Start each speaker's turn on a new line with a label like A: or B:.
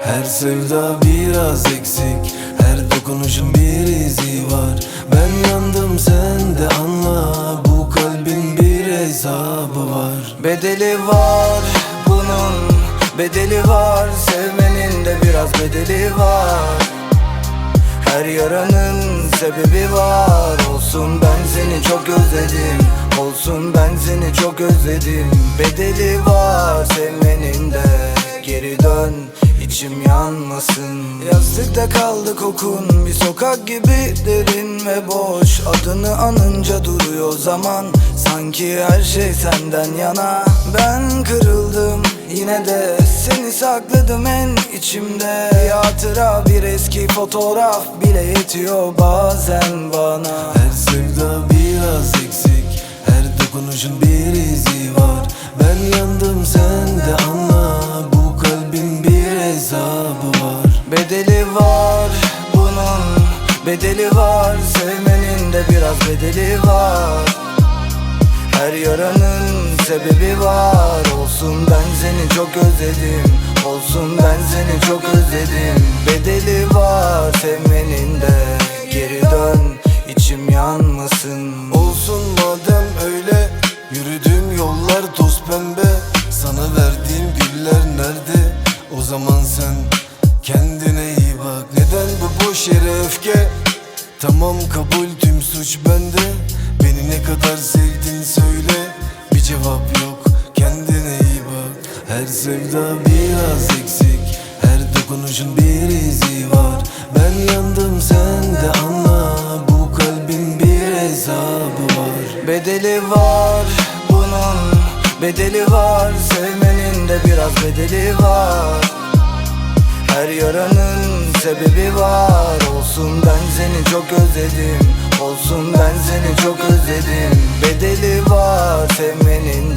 A: Her sevda biraz eksik, her dokunuşun bir izi var. Ben yandım sen de anla, bu kalbin bir hesabı var.
B: Bedeli var bunun, bedeli var. Sevmenin de biraz bedeli var. Her yaranın sebebi var. Olsun ben seni çok özledim, olsun ben seni çok özledim. Bedeli var sevmenin de, geri dön içim yanmasın. Yastıkta kaldı kokun, bir sokak gibi derin ve boş. Adını anınca duruyor zaman, sanki her şey senden yana. Ben kırıldım yine de seni sakladım en içimde. Bir hatıra, bir eski fotoğraf bile yetiyor bazen bana.
A: Her sevda biraz eksik, her dokunuşun bir izi var. Ben yandım sen de anla, bu kalbin bir hesabı var.
B: Bedeli var bunun, bedeli var. Sevmenin de biraz bedeli var. Her yaranın sebebi var. Olsun ben seni çok özledim, olsun ben seni çok özledim. Bedeli var sevmenin de, geri dön içim yanmasın.
A: Olsun madem öyle, yürüdüğüm yollar toz pembe. Sana verdiğim güller nerede? O zaman sen kendine iyi bak. Neden bu boş yere öfke? Tamam kabul, tüm suç bende. Beni ne kadar sevdin söyle, bir cevap yok, kendine iyi bak. Her sevda biraz eksik, her dokunuşun bir izi var. Ben yandım sen de anla, bu kalbin bir hesabı var.
B: Bedeli var bunun, bedeli var. Sevmenin de biraz bedeli var. Her yaranın sebebi var. Olsun ben seni çok özledim, olsun ben seni çok özledim. Bedeli var sevmenin